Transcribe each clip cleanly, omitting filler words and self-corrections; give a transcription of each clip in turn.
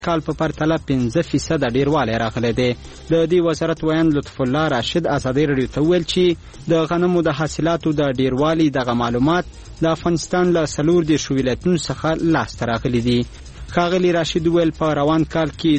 کال په پرتله 15% ډیروالی راغلی دی. د دې وزارت ویان لطف الله راشد ازادي رادیو ته ویل چې د غنمو د حاصلاتو د ډیروالي دغه معلومات د افغانستان له 14 ولایتونو څخه لاسته راغلي دي. ښاغلي راشد ویل په روان کال کې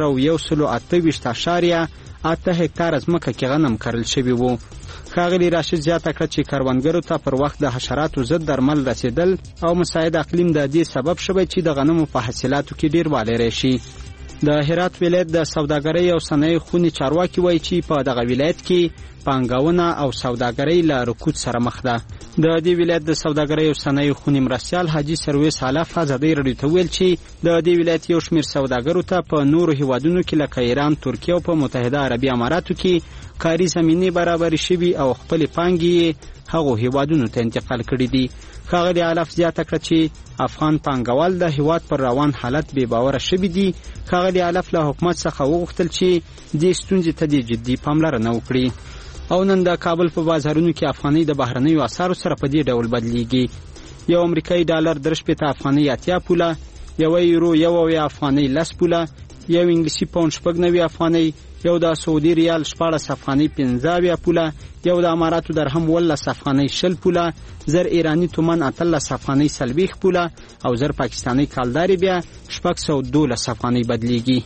2128.8 هکتار ځمکه کې غنم کرل شوي وو. ښاغلي راشد زیاته کړه چې کروندګرو ته پر وخت د حشراتو ضد درمل رسیدل او مساعد اقلیم د دې سبب شوی چې د غنمو په حاصلاتو کې ډیروالی راشي. د هرات ولایت د سوداګرۍ او صنایع خونې چارواکي وایي چې په دغه ولایت کې پانګونه او سوداګرۍ له رکود سره مخ ده. د دې ولایت د سوداګرۍ او صنایع خونې مرستیال حاجي سرویس حلف ازادي رادیو ته ویل چې د دې ولایت یو شمېر سوداګرو ته په نورو هیوادونو کې لکه ایران، ترکیه او په متحده عربي اماراتو کې کاري زمینې برابرې شوي او خپلې پانګې هغو هیوادونو ته انتقال کړي دي. ښاغلي حلف زیاته کړه چې افغان پانګوال د هیواد پر روان حالت بې باوره شوي دي. ښاغلي حلف له حکومت څخه وغوښتل چې دې ستونزې ته د جدي پاملرنه وکړي. او نن د کابل په بازارونو کې افغانۍ د بهرنیو اسعارو سره په دې ډول بدلیږي. یو امریکایي ډالر 3 افغانۍ 80 پوله، یو یورو 1 افغانۍ 10 پوله، یو انګلیسي پاوند 90 افغانۍ، یو د سعودي ریال 14 افغانۍ 15 پوله، یو د اماراتو درهم 18 افغانۍ 20 پوله، زر ایرانی تومان 18 افغانۍ 40 پوله او زر پاکستانی کالداري بیا 612 افغانۍ بدلیږي.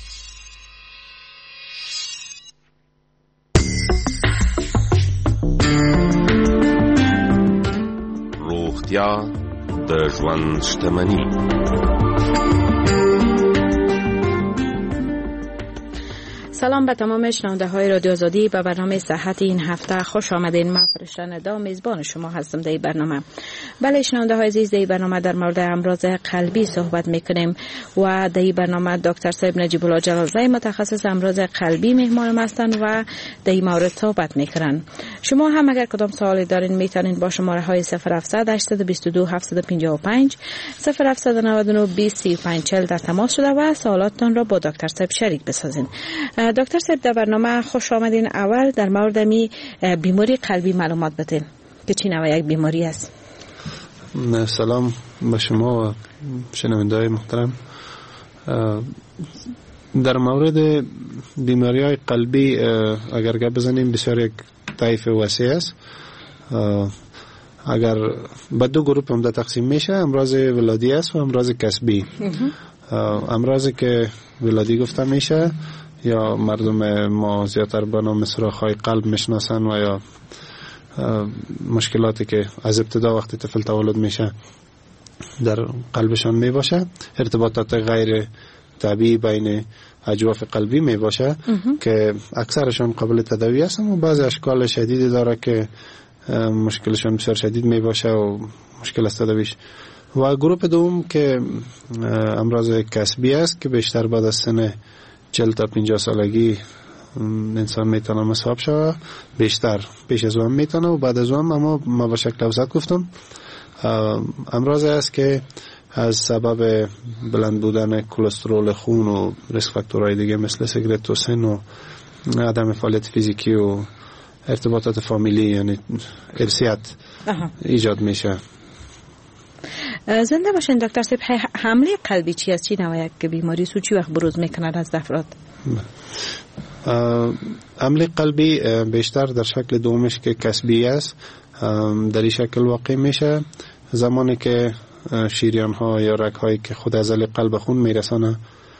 روغتیا د ژوند شتمني. سلام به تمام شنونده های رادیو آزادی. به برنامه صحت این هفته خوش آمدین. من فرشته ندا میزبان شما هستم در این برنامه. بله شنونده های عزیز، در این برنامه در مورد امراض قلبی صحبت میکنیم و در این برنامه دکتر صاحب نجیب الله جلالزی متخصص امراض قلبی مهمان ما هستند و در این مورد صحبت میکنن. شما هم اگر کدام سوالی دارین میتونین با شماره های 0700 822 755 0799 20 35 40 در تماس شده و سوالاتتان را با دکتر صاحب شریک بسازین. دکتر صاحب در برنامه خوش آمدین. اول در مورد بیماری قلبی معلومات بدین که چی نوع یک بیماری است. سلام به شما و شنونده‌های محترم. در مورد بیماری های قلبی اگر گپ بزنیم بسیار یک طیف وسیع است. اگر به دو گروه عمده تقسیم میشه، امراض ولادی است و امراض کسبی. امراضی که ولادی گفته میشه یا مردم ما زیادتر به نام سوراخ‌های قلب میشناسن و یا مشکلاتی که از ابتدا وقتی طفل تولد میشه در قلبشان میباشه، ارتباطات غیر طبیعی بین اجواف قلبی میباشه که اکثرشان قابل تداوی هستن و بعضی اشکال شدیدی داره که مشکلشان بسیار شدید میباشه و مشکل است تداویش. و گروه دوم که امراض کسبی است که بیشتر بعد از سن 40 تا 50 سالگی انسان میتونه مصاب شود، بیشتر پیش از اون میتونه و بعد از اون، اما ما به شکل اوسط گفتم امراض است که از سبب بلند بودن کلسترول خون و ریسک فاکتورهای دیگه مثل سیگرت و سن و عدم فعالیت فیزیکی و ارتباطات فامیلی یعنی ارثیت ایجاد میشه. زنده باشین دکتر صاحب. حمله قلبی چی است؟ چی نوع یک بیماری سو چی وقت بروز میکنه از افراد؟ حمله قلبی بیشتر در شکل دومش که کسبی است در این شکل واقع میشه زمانی که شریان ها یا رگ هایی که خود عضله قلب خون میرسانه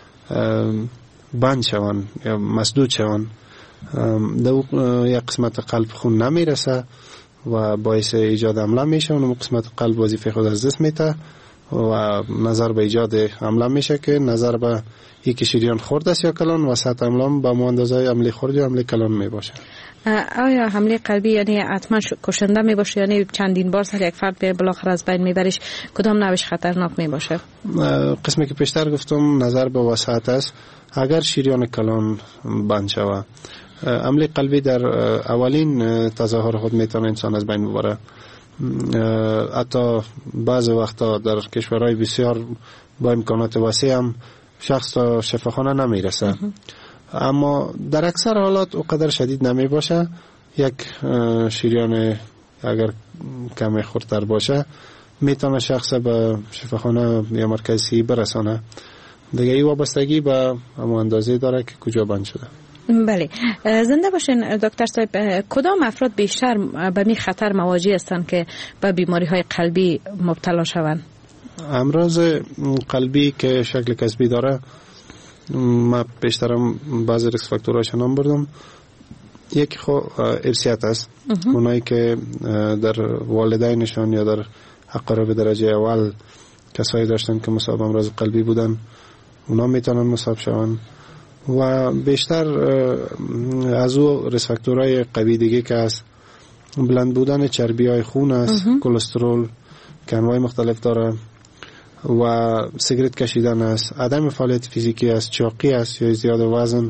بند شوند یا مسدود شوند، دو یک قسمت قلب خون نمیرسه و باعث ایجاد حمله میشه. اون قسمت قلب وظیفه خود از دست میده و نظر به ایجاد حمله میشه که نظر به یکی شریان خورد است یا کلان و سطح حمله به اندازه حمله خورد یا حمله کلان میباشه. آیا حمله قلبی یعنی حتما کشنده میباشه یعنی چندین بار سر یک فرد بالاخره از بین میبرش؟ کدام نوعش خطرناک میباشه؟ قسمی که پیشتر گفتم نظر به وسعت است. اگر شریان کلان بند شود، حمله قلبی در اولین تظاهر خود میتونه انسان از بین ببره. حتی بعض وقتا در کشورهای بسیار با امکانات وسیع هم شخص تا شفاخانه نمیرسه، اما در اکثر حالات اونقدر شدید نمی باشه. یک شریان اگر کمی خردتر باشه میتونه شخص به شفاخانه یا مرکز صحی برسانه دیگه این وابستگی به همون اندازه داره که کجا بند شده. بله، زنده باشین دکتر صاحب. کدام افراد بیشتر به می خطر مواجه هستند که به بیماری های قلبی مبتلا شوند؟ امراض قلبی که شکل کسبی داره، ما بیشترم بعضی ریسک فاکتورهاش نام بردم. یکی خو ارثیات است. اونایی که در والدینشان یا در اقارب درجه اول کسایی داشتن که مصاب امراض قلبی بودن، اونا میتونن مصاب شوند. و بیشتر از او ریسک فاکتورهای قوی دیگه که است، بلند بودن چربی های خون است، کلسترول که انواع مختلف داره، و سیگرت کشیدن است، عدم فعالیت فیزیکی است، چاقی است یا زیاد وزن.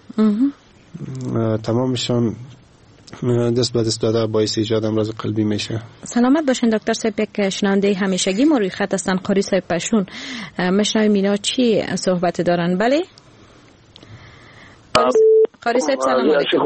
تمامشان دست به دست داده باعث ایجاد امراض قلبی میشه. سلامت باشین دکتر صاحب. یک شنونده همیشگی ما روی خط هستن، قاری صاحب پشتون. مشنویم اینا چی صحبت دارن؟ بله قاری صاحب سلام علیکم.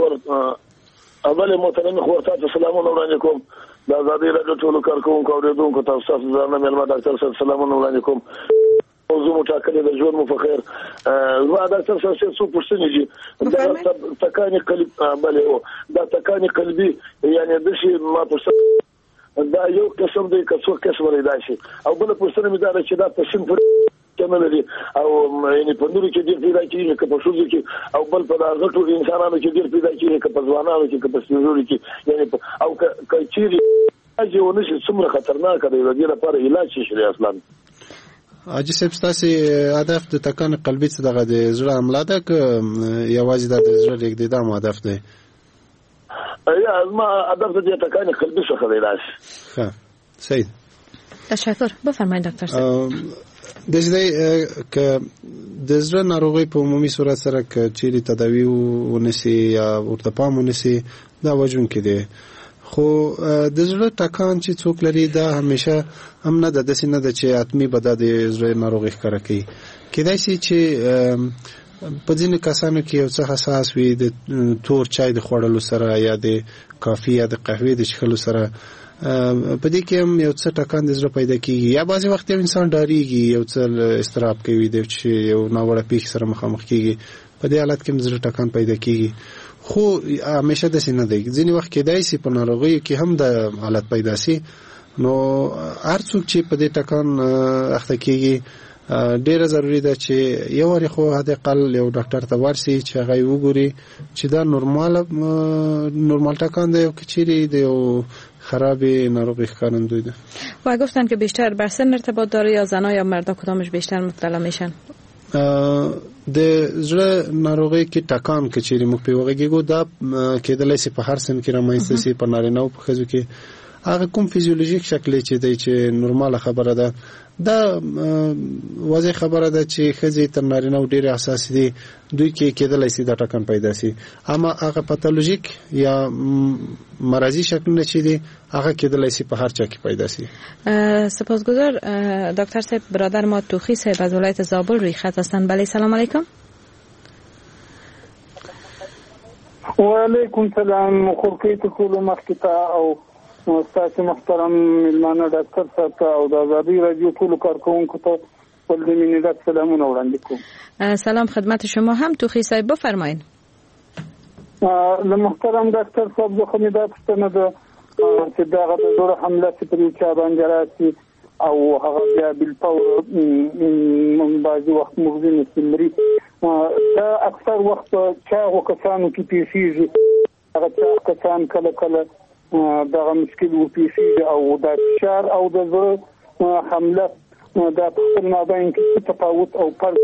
اول محترم خورتات سلامونه وړاندې کوم. د آزادۍ راډیو ټولو کارکوونکو اوریدونکو تاسو ته زما مېلمه ډاکټر صاحب سلامونه وړاندې کوم. موضوع مټاکلې د ژوند مو په خیر. زما ډاکټر صاحب څه پوښتنه دي؟ دا تکانی قلبي بله او دا تکانی قلبي یعنی د شي ما پوښتنه دا یو قسم دی که څو قسم لري دا شي. او بل پوښتنه مې دا چې دا په سیم کمه لري او یعنی په نورو کې ډیر پیدا کیږي که په شوزو کې او بل په غټو انسانانو کې ډیر پیدا کیږي که په ځوانانو کې که په سپینږیرو کې یعنی او که چیرې اجونه چې څومره خطرناک دی د دې لپاره علاج شي اصلا. اجي صاحب تاسو هدف د تکان قلبي څه دغه د زړه عمله ده که یوازې د زړه لیک دی دا هدف دی؟ یا ما هدف د تکان قلبي څخه دی علاج. ښه صحیح، تشکر. بفرمایئ دکتر صاحب. د دې که د زړه ناروغي په عمومي صورت سره که چیرې تداوی ونسی یا ورته پام ونسی دا وجون کې دی، خو د زړه ټکان چې څوک لري دا همیشه هم نه د داسې نه ده چې حتمي به دا د زړه ناروغي ښکاره کوي. کېدای شي چې په ځینې کسانو کې یو څه حساس وي د تور چای د خوړلو سره یا د کافي یا د قهوې د څښلو سره، په دې کې هم یو څه ټکان د زړه پیدا کیږي. یا بعضې وخت یو انسان ډاریږي، یو څه اضطراب کوي د چې یو ناوړه پیښې سره مخامخ کیږي، په دې حالت کې هم زړه ټکان پیدا کیږي. خو همیشه داسې نه دی. ځینې وخت کېدای شي په ناروغیو کې هم د حالت پیدا شي. نو هر څوک چې په دې ټکان اخته کیږي ډیره ضروری ده چې یو واری خو حداقل یو ډاکټر ته ورسي چې هغه وګوري چې دا نورمال ټکان دی که چیرې د یو خراب ناروغی ښکارندوی ده. و گفتن که بیشتر بر سن ارتباط داره یا زنا یا مردا کدامش بیشتر مبتلا میشن؟ د زړه ناروغي کې ټکان کې چیرې موږ په وګورو دا کېدلای شي په هر سن کې رامنځته شي، په نارینه او په ښځو کې. هغه کوم فزیولوژیک شکل چې دی چې نورماله خبره ده، دا واضح خبره ده چې ښځې تر نارینه ډېر حساس دي، دوی کې کېدلای شي دا ټکان پیدا شي. اما هغه پاتولوژیک یا مرضی شکلونه چې دي هغه کېدلای شي په هر چا کې پیدا شي. سپاسگزار دکتر صاحب. برادر ما توخی صاحب از ولایت زابل روی خط هستند. بله سلام علیکم. و علیکم سلام. خورکیت ټول مخکته او استاد محترم ملمانه ډاکټر صاحب او د آزادۍ رادیو ټول کارکوونکو ته ول د مینه سلامونه وړاندې کوم. سلام خدمت شما هم. توخی صاحب بفرمایید. د محترم ډاکټر صاحب زه خو مې دا پوښتنه ده چې دغه د زړه حمله چې پر چا باندې راسي او هغه بیا بالفور بعضې وخت مغزي نسمري، دا اکثر وخت په چاغو کسانو کې پیښیږي. هغه چاغ کسان کله کله دغه مشکل وپېښېږي او دا فشار او د زړه حمله دا په خپل مابین کې تفاوت او فرق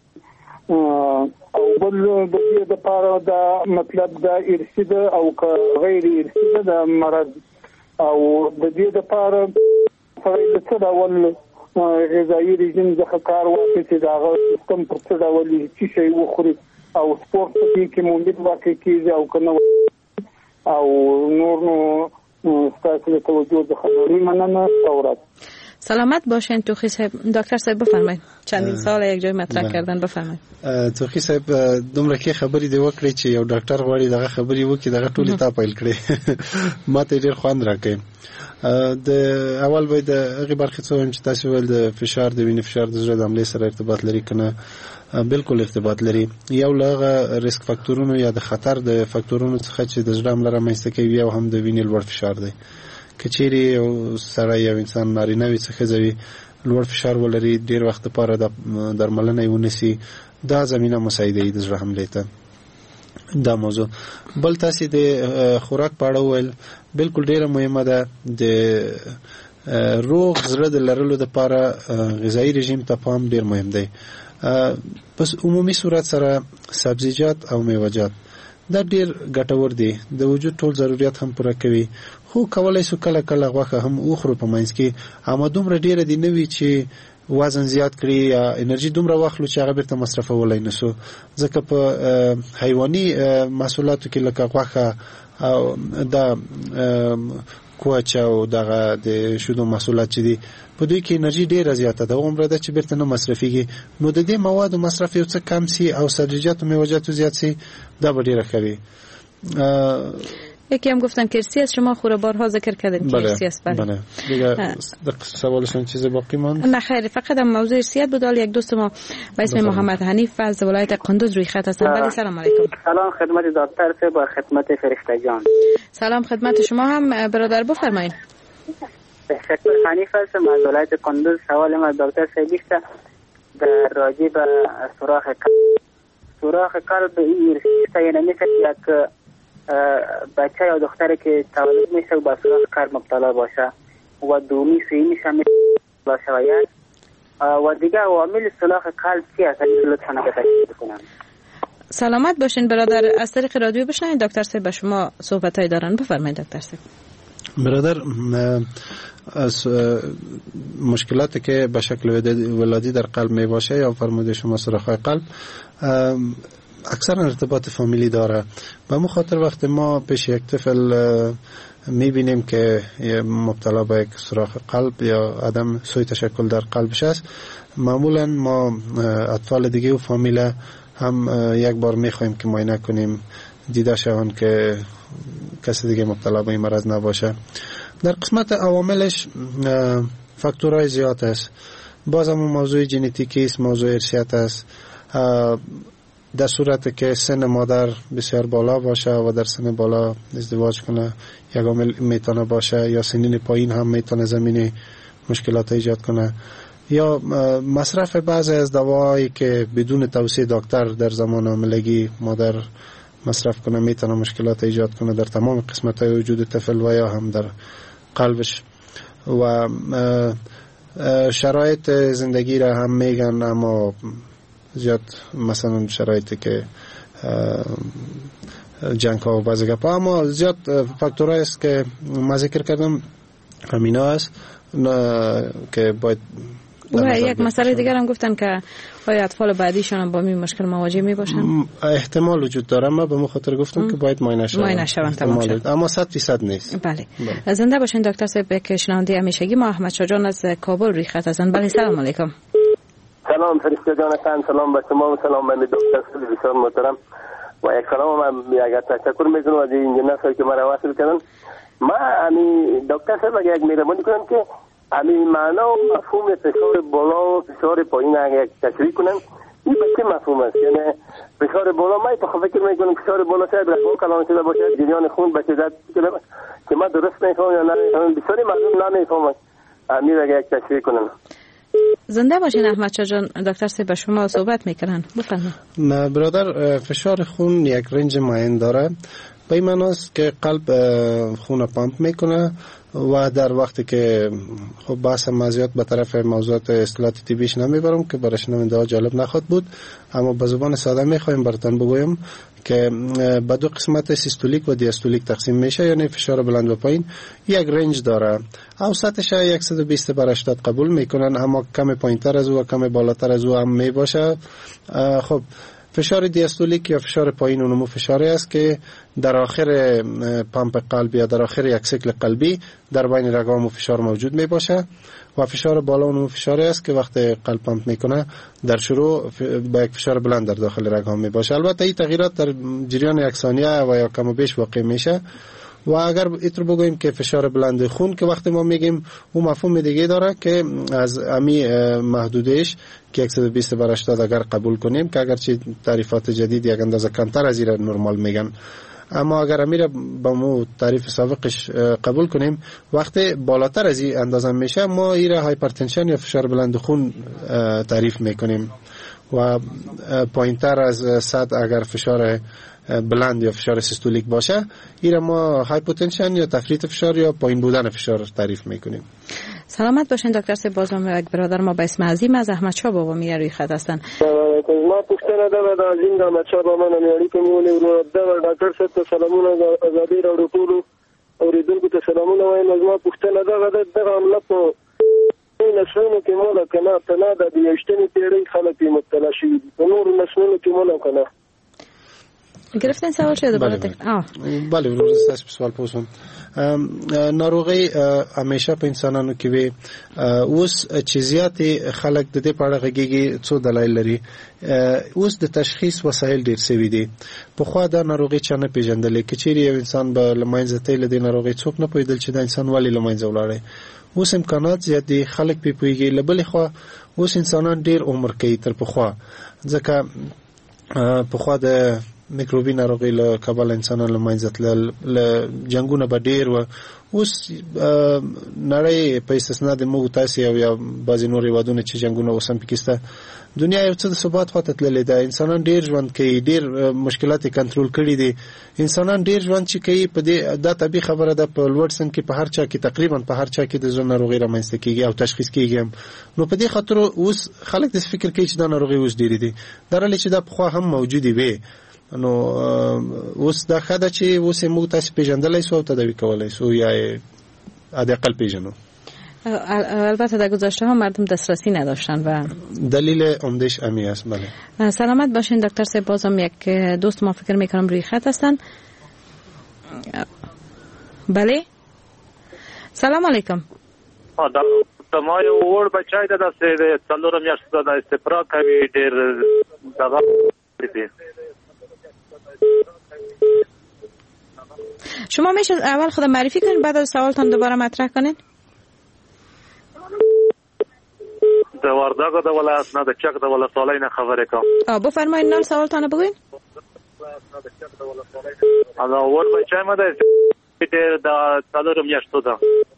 او بل د دې لپاره دا مطلب دا ارثي ده او که غیر ارثي ده د مرض او د دې لپاره سړی د څه ډول غذایي رژیم څخه کار واخلي چې د هغه سیستم پر څه ډول څه شی وخوري او سپورت په دې کې مونږ واقع کېږي او که نه او نور نو ستاسو د توجه څخه مننه. سلامت باشین توخی صاحب. دکتر صاحب بفرمایید. چندین سال یک جای مطرح کردن، بفرمایید. توخی صاحب دومره کې خبرې دی وکړي چې یو ډاکټر غواړي دغه خبرې وکړي دغه ټولې تا پیل کړي. ما ته ډېر خوند راکړي. د اول باید هغه برخه څه هم چې تاسو ول د فشار د وینې فشار د زړه د عملې سره ارتباط لري کنه؟ بالکل ارتباط لري. یو لغه ریسک فاکتورونو یا د خطر د فاکتورونو څخه چې د زړه عمله رامنځته کوي او هم د وینې لوړ فشار دی. کچېری یو سړی یو انسان نارینه وي څخه ځوي لوړ فشار ولري ډیر وخت لپاره د درملنې ونسي، دا زمينه مساعده د زړه حمله ته. دا موضوع بل تاسو د خوراک په اړه ول بالکل ډیره مهمه ده. د روغ زړه د لرلو لپاره غذایی رژیم ته پام ډیر مهم دی. پس عمومي صورت سره سبزیجات او میوه‌جات دا ډیر ګټور دي، د وجود ټول ضرورت هم پوره کوي. خو کولای شو کله کله غوښه هم وخورو په منځ کې، اما دومره ډیره دي نوي چې وزن زیات کړي یا انرژي دومره واخلو چې هغه بیرته مصرفولای نشو. ځکه په حیواني محصولاتو کې لکه غوښه او دا کوچ او دغه د شودو محصولات چې دي په دوی کې انرژي ډیره زیاته ده، عمره ده چې بیرته نه مصرفيږي. نو د دې موادو مصرف یو څه کم سي او سبزیجات و میوه‌جات زیات سي، دا به ډیره خوي. یکی هم گفتن که ارسی است، شما خوره بارها ذکر کردین که ارسی است. بله دیگه سوالشون چیز باقی ماند؟ نه خیر، فقط هم موضوع ارسیت بود. یک دوست ما به اسم محمد حنیف از ولایت قندوز روی خط هستن. بله سلام علیکم. سلام خدمت دکتر صاحب و خدمت فرشته جان. سلام خدمت شما هم برادر، بفرمایید. دکتر حنیف هستم از ولایت قندوز. سوال ما دکتر صاحب است در راجع به سوراخ قلب این ارسی است، یعنی مثل یک بچه یا دختری که تولد میشه و با سوراخ قلب مبتلا باشه و دومی سومی هم مبتلا شود و دیگه عوامل سوراخ قلب چی است؟ لطفاً تشریح کنم. سلامت باشین برادر. از طریق رادیو بشنوید دکتر صاحب به شما صحبتایی دارن. بفرمایید دکتر صاحب. برادر، از مشکلاتی که به شکل ولادی در قلب می باشه یا فرموده شما سوراخ قلب اکثر ارتباط فامیلی داره. به همون خاطر وقتی ما پیش یک طفل میبینیم که مبتلا به یک سوراخ قلب یا عدم سوی تشکل در قلبش است، معمولا ما اطفال دیگه و فامیل هم یک بار میخوایم که معاینه کنیم دیده شوند که کسی دیگه مبتلا به این مرض نباشه. در قسمت عواملش فاکتورهای زیاد است. باز هم موضوع ژنتیکی است، موضوع ارثیات است. در صورت که سن مادر بسیار بالا باشه و در سن بالا ازدواج کنه یک عامل میتونه باشه، یا سنین پایین هم میتونه زمینه مشکلات ایجاد کنه، یا مصرف بعضی از دواهایی که بدون توصیه دکتر در زمان حاملگی مادر مصرف کنه میتونه مشکلات ایجاد کنه در تمام قسمت‌های وجود طفل و یا هم در قلبش. و شرایط زندگی را هم میگن، اما زیاد مثلا شرایطی که جنگ ها و بعضی گپا، اما زیاد فاکتورهایی است که ما ذکر کردم همینا است که باید. و یک مسئله دیگر هم گفتن که آیا اطفال بعدیشان هم با این مشکل مواجه می باشن؟ احتمال وجود داره، ما به مخاطر گفتم که باید معاینه شوند اما 100% نیست. بله. زنده باشین دکتر صاحب. که شنونده همیشگی ما احمد شاه جان از کابل روی خط هستند. بله سلام علیکم. سلام فرشته جان هستم. سلام به شما و سلام به دکتر صاحب بسیار محترم و یک سلام من یک تشکر میکنم از این انجینر که مرا وصل کردن. ما امی دکتر صاحب اگه یک مهربانی کنم که امی معنا و مفهوم فشار بالا و فشار پایین اگه تشریح کنم این به چه مفهوم است؟ یعنی فشار بالا ما تو فکر میکنم فشار بالا شاید رگ‌ها کلان شده باشه، جریان خون به شدت که ما درست نمیفهمم یا نه بسیاری مردم نمیفهمن. امیر اگه یک تشریح کنم. زنده باشین احمد شاه جان. دکتر صاحب با شما صحبت میکنن. بفرمایید. برادر، فشار خون یک رنج معین داره. به این معنی است که قلب خون پمپ میکنه و در وقتی که خب بحث مزیات به طرف موضوعات اصطلاحات طبیش نمیبرم که برای شنونده ها جالب نخواد بود، اما به زبان ساده میخوایم براتون بگویم که به دو قسمت سیستولیک و دیاستولیک تقسیم میشه، یعنی فشار بلند و پایین یک رنج داره. اوسطش 120/80 قبول میکنن، اما کم پایینتر از او و کم بالاتر از او هم میباشه. خب فشار دیاستولیک یا فشار پایین نمو فشاری است که در آخر پمپ قلب یا در آخر یک سیکل قلبی در بین رگام فشار موجود می باشه. و فشار بالا نمو فشاری است که وقتی قلب پمپ میکنه در شروع با یک فشار بلند در داخل رگام می باشه. البته این تغییرات در جریان یک ثانیه و یا کم و بیش واقع میشه. و اگر اینطور بگوییم که فشار بلند خون که وقتی ما میگیم اون مفهوم دیگه داره که از امی محدودش که 120/80 اگر قبول کنیم که اگرچه تعریفات جدید یک اندازه کمتر از این نرمال میگن، اما اگر امیر با مو تعریف سابقش قبول کنیم وقتی بالاتر از این اندازه میشه ما این را هایپرتنشن یا فشار بلند خون تعریف میکنیم و پایینتر از 100 اگر فشار بلند یا فشار سیستولیک باشه این را ما هایپوتنشن یا تفریط فشار یا پایین بودن فشار تعریف میکنیم. سلامت باشین دکتر صاحب. بازم یک برادر ما به اسم عظیم از احمد شاه بابا میره روی خط هستن. ما پوښتنه ده د عظیم د احمد شاه بابا نه میړی کومونه ورو د ډاکټر صاحب ته سلامونه ازادي راډیو ټول اوریدونکو ته سلامونه وایم. ما پوښتنه ده د عمله په نسلونو کې مولا کنه تنا د 18 پیړۍ خلک مبتلا شوي دي، نور نسلونو کې مولا کنه. گرفتن سوال شده بله بله روز است سوال پوسم. ناروغي همیشه په انسانانو کې وي. اوس چیزیات خلک د دې په اړه غږیږي څو دلایل لري. اوس د تشخیص وسایل ډیر سوي دي. په خوا د ناروغي چانه پیژندل کې چیرې یو انسان به لمانځه تل د ناروغي څوک نه پوهیدل چې د انسان ولی لمانځه ولاړی. اوس امکانات زیات دي، خلک په پوهیږي. لبلې خوا اوس انسانان ډیر عمر کوي تر په خوا، ځکه په خوا د میکروبي ناروغي له کابل انسانان له منځه تلل، له جنگونه به ډیر و. اوس نړۍ په استثنا د موږ تاسو یا بعضې نور هېوادونه چې جنگونه اوس هم پکې شته، دنیا یو څه د ثبات خواته تللې ده. انسانان ډیر ژوند کوي، ډیر مشکلات کنټرول کړي دي. انسانان ډیر ژوند چې کوي په دې دا طبي خبره ده. په لوړ سن کې په هر چا کې تقریبا په هر چا کې د زړه ناروغي رامنځته کیږي او تشخیص کیږي. نو په دې خاطر اوس خلک د فکر کوي چې دا ناروغي اوس ډیرې دي، درلې چې دا پخوا هم موجودې وي. نو اوس دا خاطر چې اوس موږ تاسو پیژندلای سو او تداوی کولای سو یا حداقل پیژنو. البته در گذشته ها مردم دسترسی نداشتن و دلیل عمدهش امی است. بله سلامت باشین دکتر صاحب. بازم یک دوست ما فکر میکنم روی خط هستن. بله سلام علیکم. ما یو وړ بچای ده د څلور میاشتو د استفراغ کوي ډیر دغه دي. شما میشه اول خود معرفی کنید بعد از سوالتان دوباره مطرح کنید. د وردګو د ولایت نه د چک د ولسوالۍ نه خبرې کوم. بفرمایید نام سوالتان بگوین. دا ور بچای ما ده د څلور میاشتو ده.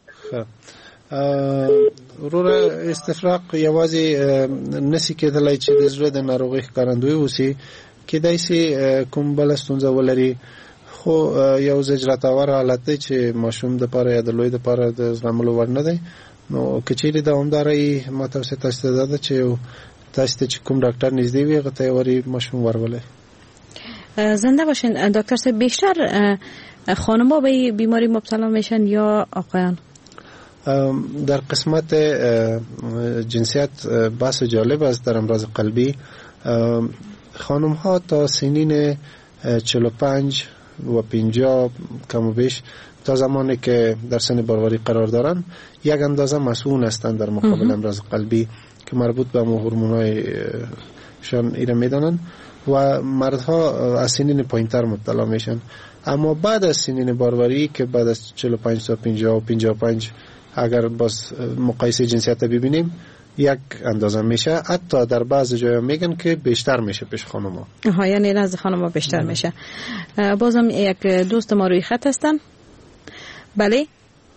وروره استفراغ یوازې نسی کېدلای چې د زړه د ناروغۍ ښکارندوی اوسي، کېدای شي کوم بله ستونزه ولري، خو یو زجراتاور حالت دی چې ماشوم دپاره یا د لوی دپاره د زغملو وړ نه دی. نو که چیرې دوامداره ما تاسو ته ده چې تاسو ته چې کوم ډاکټر نږدې وي هغه ته یې ورې ماشوم ورولئ. زنده باشین دکتر صاحب. بیشتر خانم‌ها به بیماری مبتلا میشن یا آقایان؟ در قسمت جنسیت بحث جالب است. در امراض قلبی خانم ها تا سنین 45 و 50 کم و بیش تا زمانی که در سن باروری قرار دارن یک اندازه مسئول هستند در مقابل امراض قلبی که مربوط به هورمونای شان ایره میدانن و مردها از سنین پایینتر مبتلا میشن. اما بعد از سنین باروری که بعد از 45 تا 50 و 55 اگر باز مقایسه جنسیت ببینیم یک اندازه میشه. حتی در بعض جاها میگن که بیشتر میشه پیش خانوما. یعنی نزد خانوما بیشتر میشه. بازم یک دوست ما روی خط هستن. بله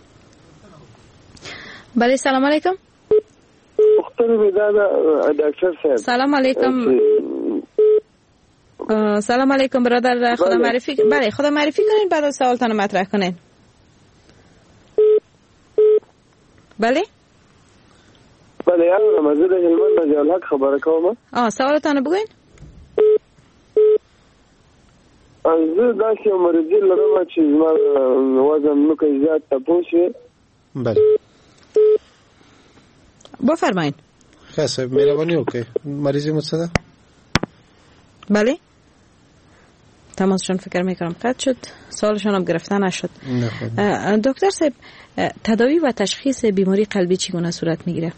بله سلام علیکم. سلام علیکم. سلام علیکم برادر. خدا معرفی. بله خدا معرفی کنین بعد از سوالتان مطرح کنین. بله بله یعنی مزید هلمند نجال حق خبره کوم. سوالتان بگوین. زه داسې مریضي لرم چې زما وزن نو کوي زیات تپوسي. بله بفرمایید. خیلی مهربانی. اوکی مریضی مو څه ده؟ بله تماسشون فکر میکنم قطع شد، سوالشون هم گرفته نشد. دکتر صاحب تداوی و تشخیص بیماری قلبی چگونه صورت میگیره؟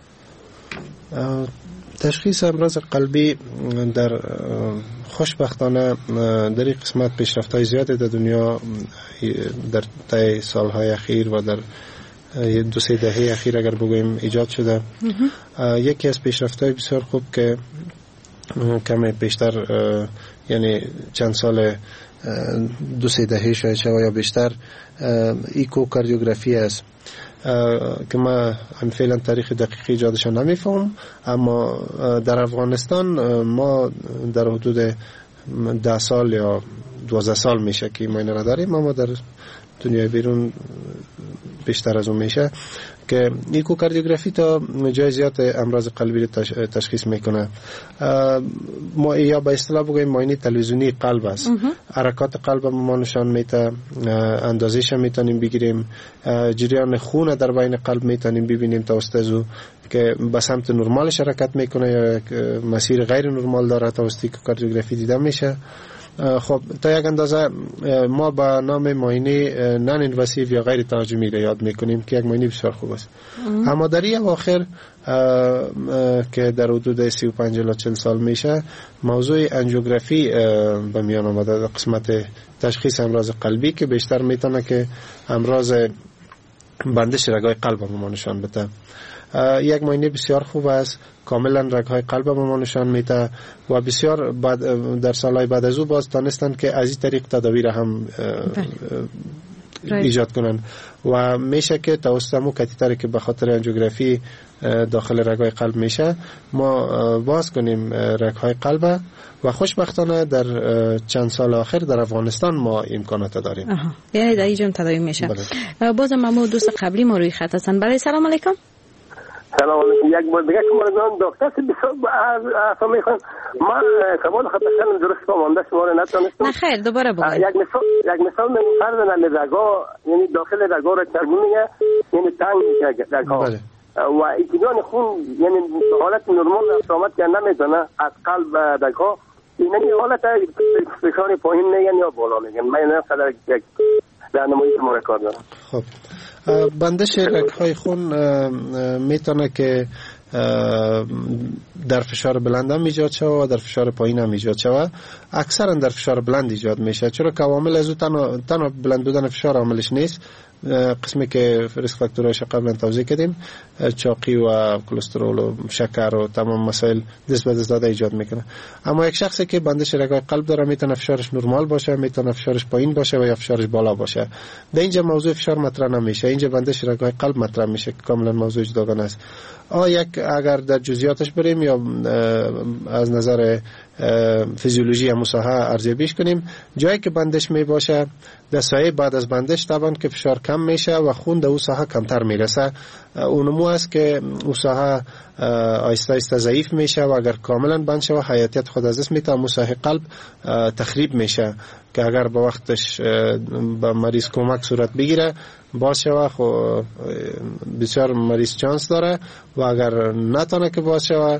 تشخیص امراض قلبی در خوشبختانه در این قسمت پیشرفت‌های زیادی در دنیا در طی سالهای اخیر و در 2-3 دهه اخیر اگر بگوییم ایجاد شده. یکی از پیشرفت‌های بسیار خوب که کمی بیشتر یعنی چند سال 2-3 دهه شاید یا بیشتر ایکوکاردیوگرافی است که ما فعلا تاریخ دقیقی ایجادش نمیفهم، اما در افغانستان ما در حدود 10 سال یا 12 سال میشه که ما اینا را داریم، اما در دنیای بیرون بیشتر از اون میشه که ایکوکاردیوگرافی تا جای زیاد امراض قلبی تشخیص میکنه. ما یا به اصطلاح بگوییم معاینه تلویزیونی قلب است. حرکات قلب ما نشان میده، اندازه‌اش میتونیم بگیریم، جریان خون در بین قلب میتونیم ببینیم توسط او که به سمت نرمالش حرکت میکنه یا مسیر غیر نرمال داره، توسط ایکوکاردیوگرافی دیده میشه. خب تا یک اندازه ما با نام معاینه نان اینواسیو یا غیر تهاجمی را یاد میکنیم که یک معاینه بسیار خوب است. اما در این اواخر که در حدود 35 الی 40 سال میشه موضوع انژیوگرافی به میان آمده در قسمت تشخیص امراض قلبی که بیشتر میتونه که امراض بندش رگ‌های قلب ما نشان بده. یک معاینه بسیار خوب است، کاملا رگ‌های قلب ما نشان میده و بسیار در سالهای بعد از او باز دانستند که از این طریق تداوی را هم ایجاد کنن و میشه که توسط مو کاتتری که به خاطر انژیوگرافی داخل رگ‌های قلب میشه ما باز کنیم رگ‌های قلب و خوشبختانه در چند سال آخر در افغانستان ما امکانات داریم. یعنی در اینجا تداوی میشه. بازم ما دوست قبلی ما روی خط هستن. بله سلام علیکم. سلام علیکم. یک بار دیگه شما رو دکتر بسیار اصلا میخوام ما سوال خطرشن درست فهمیده شما رو نتونستم. نه خیر دوباره بگید. یک مثال من فرض رگا یعنی داخل رگا رو چربونه یعنی تنگ میشه رگا و ایجاد خون یعنی حالت نرمال اقامت که نمیتونه از قلب رگا این حالت فشار پایین میگن یا بالا میگن. من نه قدر یک راهنمایی شما رو کار دارم. خب بندش رگ‌های خون میتونه که در فشار بلند هم ایجاد شود و در فشار پایین هم ایجاد شود. اکثرا در فشار بلند ایجاد میشه چرا که عوامل از اون تنها بلند بودن فشار عاملش نیست، قسمی که ریسک فاکتورهاش قبلا توضیح کردیم، چاقی و کلسترول و شکر و تمام مسائل دست به دست داده ایجاد میکنه. اما یک شخصی که بندش رگ‌های قلب داره میتونه فشارش نرمال باشه، میتونه فشارش پایین باشه و یا فشارش بالا باشه. در اینجا موضوع فشار مطرح نمیشه، اینجا بندش رگ‌های قلب مطرح میشه که کاملا موضوع جداگانه است. اگر در جزئیاتش بریم یا از نظر فیزیولوژی یا مساحه ارزیابیش کنیم، جایی که بندش می باشه در سایه بعد از بندش طبعا که فشار کم میشه و خون در اون ساحه کمتر میرسه، اونمو است که اون ساحه آیسته آیسته ضعیف میشه و اگر کاملا بند شه و حیاتیت خود از دست میده، مساحه قلب تخریب میشه که اگر با وقتش به مریض کمک صورت بگیره باز شوه خب بسیار مریض چانس داره و اگر نتونه که باز شوه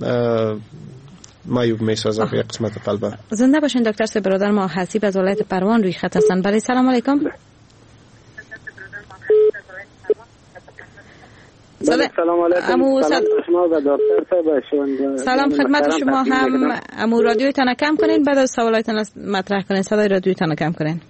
معیوب میسازه به قسمت قلبه. زنده باشین دکتر صاحب. برادر ما حسیب از ولایت پروان روی خط هستن. بله سلام علیکم. سلام علیکم. سلام خدمت شما هم. امو رادیویتان کم کنین بعد از سوالاتتان مطرح کنین. صدای رادیویتان کم کنین.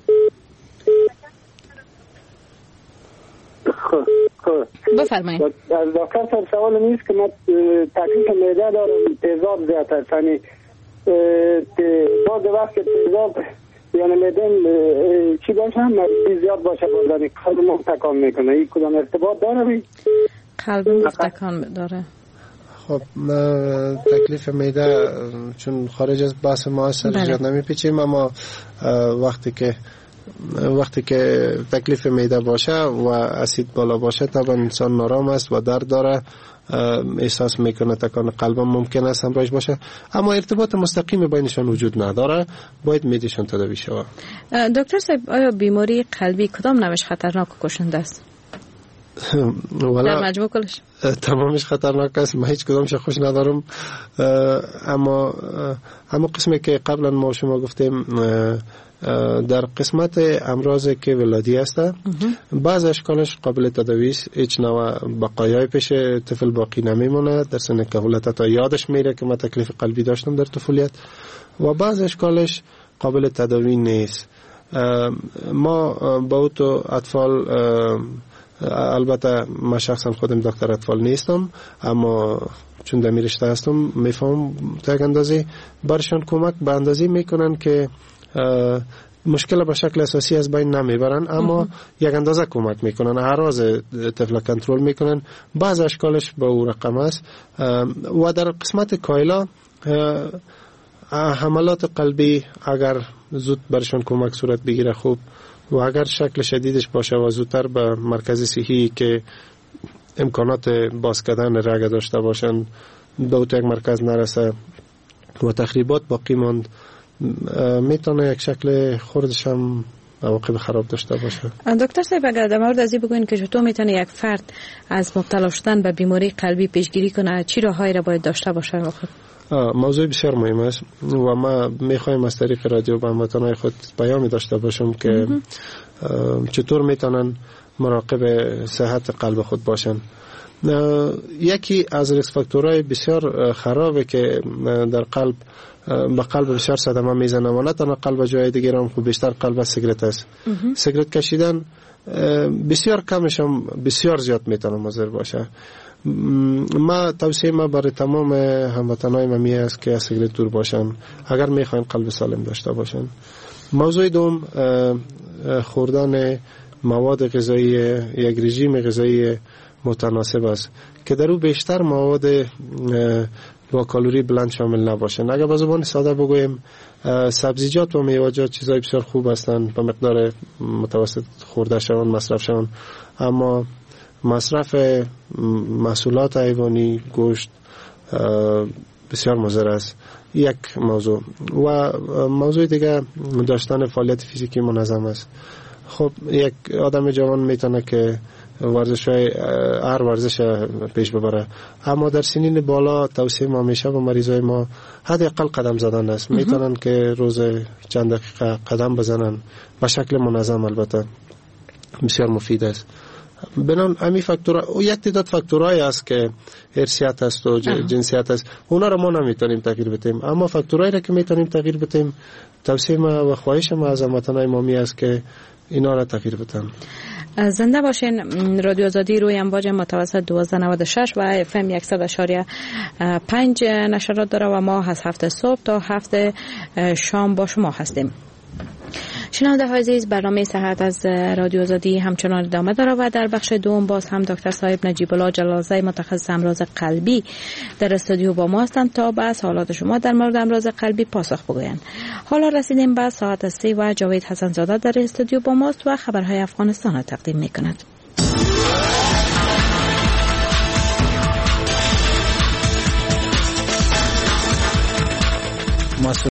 بفرمایید. از دکتر صاحب سوال نیست که من تکلیف معده دارم، تیزاب زیاد است، یعنی بعض وقت تیزاب یعنی معده چی باشه مریضی زیاد باشه بازاری قلب مفتکان میکنه، این کدام ارتباط داره؟ قلب مفتکان داره. خب تکلیف معده چون خارج از بحث ما است زیاد نمیپیچیم، اما وقتی که تکلیف معده باشه و اسید بالا باشه طبعا انسان نارام است و درد داره، احساس میکنه، تکان قلب ممکن است همراهش باشه، اما ارتباط مستقیم بینشان وجود نداره، باید معدهشان تداوی شود. دکتر صاحب آیا بیماری قلبی کدام نوش خطرناک و کشنده است؟ در مجموع کلش تمامش خطرناک است. من هیچ کدامش خوش ندارم، اما قسمی که قبلا ما شما گفتیم در قسمت امراض که ولادی است، بعض اشکالش قابل تداوی است، هیچ نوع بقایای پیش طفل باقی نمیمونه، در سن کهولت تا یادش میره که من تکلیف قلبی داشتم در طفولیت، و بعض اشکالش قابل تداوی نیست. ما با تو اطفال، البته من شخصا خودم دکتر اطفال نیستم، اما چون در رشته هستم میفهم تا یک اندازه برشان کمک به اندازه میکنن که مشکل به شکل اساسی از بین نمیبرن، اما یک اندازه کمک میکنن، اعراض طفل کنترل میکنن. بعض اشکالش به او رقم است. و در قسمت کایلا حملات قلبی اگر زود برشان کمک صورت بگیره خوب، و اگر شکل شدیدش باشه و زودتر به مرکز صحی که امکانات باز کردن رگ داشته باشن به یک مرکز نرسه و تخریبات باقی ماند، میتونه یک شکل خوردش هم عواقب خراب داشته باشه. دکتر صاحب اگر در مورد از این بگوین که چطور میتونه یک فرد از مبتلا شدن به بیماری قلبی پیشگیری کنه، چی راههایی را باید داشته باشه؟ موضوع بسیار مهم است و ما میخوایم از طریق رادیو به هموطنان خود پیامی داشته باشم که چطور میتونن مراقب صحت قلب خود باشن. یکی از ریسک فاکتورهای بسیار خرابه که در قلب به قلب بسیار صدمه میزنه، و نه تنها قلب، جای دیگر هم خوب بیشتر قلب سیگرت است. سیگرت کشیدن بسیار کمش هم بسیار زیاد میتونه مضر باشه. ما توصیه ما برای تمام هموطنای ما است که از سیگرت دور باشن اگر میخواین قلب سالم داشته باشن. موضوع دوم خوردن مواد غذایی، یک رژیم غذایی متناسب است که در او بیشتر مواد با کالری بلند شامل نباشن. اگر به زبان ساده بگویم سبزیجات و میوه‌جات چیزای بسیار خوب هستند، به مقدار متوسط خورده شون، مصرف شون، اما مصرف محصولات حیوانی، گوشت بسیار مضر است. یک موضوع. و موضوع دیگه داشتن فعالیت فیزیکی منظم است. خب یک آدم جوان میتونه که هر ورزش پیش ببره، اما در سنین بالا توصیه ما میشه و مریضای ما حداقل قدم زدن است. میتونن که روز چند دقیقه قدم بزنن به شکل منظم، البته بسیار مفید است. بنان امی فاکتورها و یک تعداد فاکتورهایی است که ارثیات است و جنسیت است، اونا رو ما نمیتونیم تغییر بدیم، اما فاکتورهایی را که میتونیم تغییر بدیم توصیه ما و خواهش ما از هموطنان مامی است که اینا را تغییر بدن. زنده باشین. رادیو آزادی روی امواج متوسط 1296 و FM 100.5 نشرات داره و ما از 7 صبح تا 7 شام با شما هستیم. شنونده های عزیز، برنامه صحت از رادیو آزادی همچنان ادامه داره و در بخش دوم باز هم دکتر صاحب نجیب الله جلالزاده متخصص امراض قلبی در استودیو با ما هستند تا به سوالات شما در مورد امراض قلبی پاسخ بگویند. حالا رسیدیم به ساعت 3 و جاوید حسن زاده در استودیو با ماست و خبرهای افغانستان را تقدیم می‌کند.